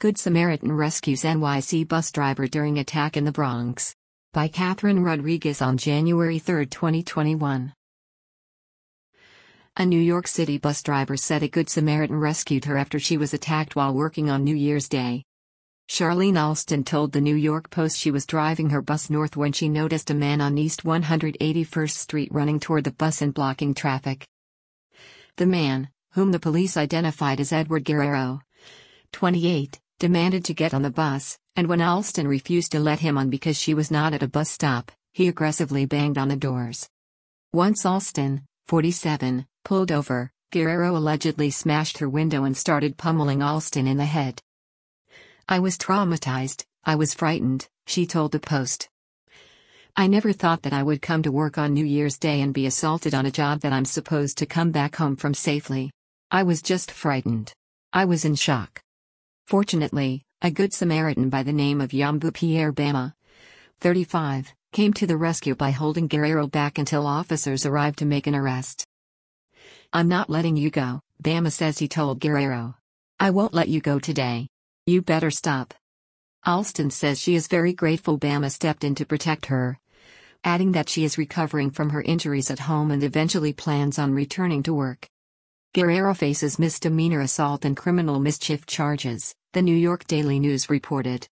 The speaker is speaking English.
Good Samaritan rescues NYC bus driver during attack in the Bronx. By Catherine Rodriguez on January 3, 2021. A New York City bus driver said a Good Samaritan rescued her after she was attacked while working on New Year's Day. Charlene Alston told the New York Post she was driving her bus north when she noticed a man on East 181st Street running toward the bus and blocking traffic. The man, whom the police identified as Edward Guerrero, 28, demanded to get on the bus, and when Alston refused to let him on because she was not at a bus stop, he aggressively banged on the doors. Once Alston, 47, pulled over, Guerrero allegedly smashed her window and started pummeling Alston in the head. "I was traumatized, I was frightened," she told the Post. "I never thought that I would come to work on New Year's Day and be assaulted on a job that I'm supposed to come back home from safely. I was just frightened. I was in shock." Fortunately, a Good Samaritan by the name of Yambu Pierre Bama, 35, came to the rescue by holding Guerrero back until officers arrived to make an arrest. "I'm not letting you go," Bama says he told Guerrero. "I won't let you go today. You better stop." Alston says she is very grateful Bama stepped in to protect her, adding that she is recovering from her injuries at home and eventually plans on returning to work. Guerrero faces misdemeanor assault and criminal mischief charges, the New York Daily News reported.